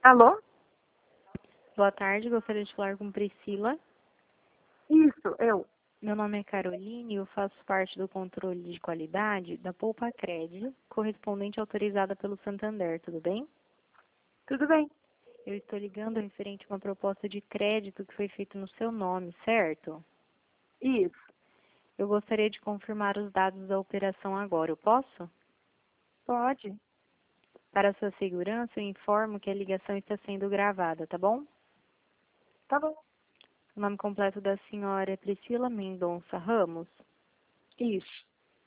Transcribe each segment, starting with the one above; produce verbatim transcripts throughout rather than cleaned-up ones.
Alô? Boa tarde, gostaria de falar com Priscila. Isso, eu. Meu nome é Caroline e eu faço parte do controle de qualidade da Poupa Cred, correspondente autorizada pelo Santander, tudo bem? Tudo bem? Eu estou ligando referente a uma proposta de crédito que foi feita no seu nome, certo? Isso. Eu gostaria de confirmar os dados da operação agora, eu posso? Pode. Para sua segurança, eu informo que a ligação está sendo gravada, tá bom? Tá bom. O nome completo da senhora é Priscila Mendonça Ramos. Isso.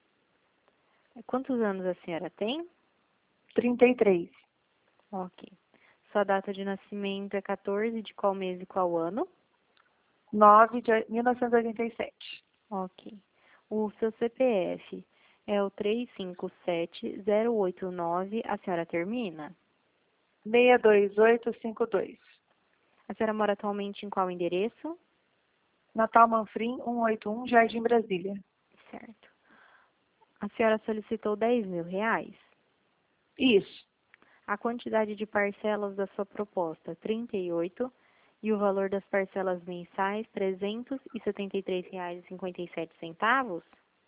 Quantos anos a senhora tem? trinta e três. Ok. Sua data de nascimento é quatorze de qual mês e qual ano? nove de mil novecentos e oitenta e sete. Ok. O seu C P F é o três cinco sete zero oito nove, a senhora termina? seis dois oito cinco dois. A senhora mora atualmente em qual endereço? Natal Manfrim, cento e oitenta e um, Jardim Brasília. Certo. A senhora solicitou dez mil reais? Isso. A quantidade de parcelas da sua proposta, trinta e oito, e o valor das parcelas mensais, trezentos e setenta e três reais e cinquenta e sete centavos?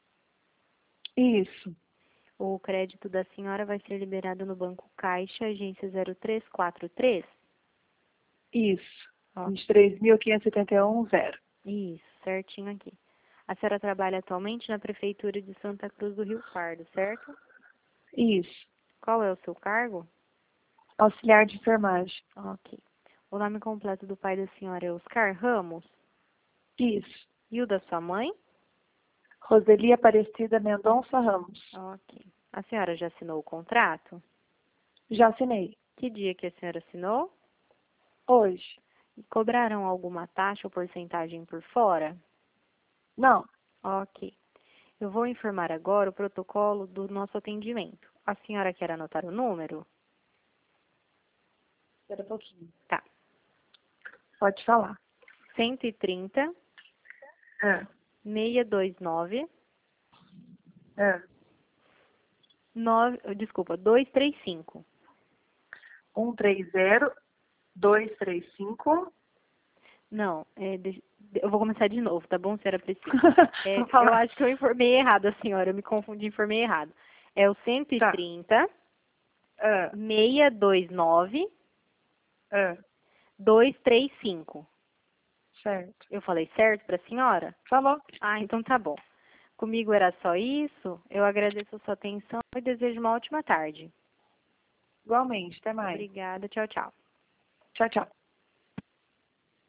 Isso. O crédito da senhora vai ser liberado no Banco Caixa, agência zero três quatro três? Isso. Ó, vinte e três mil quinhentos e setenta e um, zero. isso, certinho aqui. A senhora trabalha atualmente na Prefeitura de Santa Cruz do Rio Pardo, certo? Isso. Qual é o seu cargo? Auxiliar de enfermagem. Ok. O nome completo do pai da senhora é Oscar Ramos? Isso. E o da sua mãe? Roseli Aparecida Mendonça Ramos. Ok. A senhora já assinou o contrato? Já assinei. Que dia que a senhora assinou? Hoje. E cobraram alguma taxa ou porcentagem por fora? Não. Ok. Eu vou informar agora o protocolo do nosso atendimento. A senhora quer anotar o número? Espera um pouquinho. Tá. Pode falar. cento e trinta, É. seiscentos e vinte e nove, É. nove, desculpa, duzentos e trinta e cinco. um três zero, dois três cinco. Não, é, de- eu vou começar de novo, tá bom, senhora Priscila? É, Vou eu falar. acho que eu informei errado a senhora, eu me confundi, informei errado. É o cento e Tá. trinta, É. seiscentos e vinte e nove, É. duzentos e trinta e cinco. Certo. Eu falei certo para a senhora? Falou. Ah, então tá bom. Comigo era só isso. Eu agradeço a sua atenção e desejo uma ótima tarde. Igualmente. Até mais. Obrigada. Tchau, tchau. Tchau, tchau.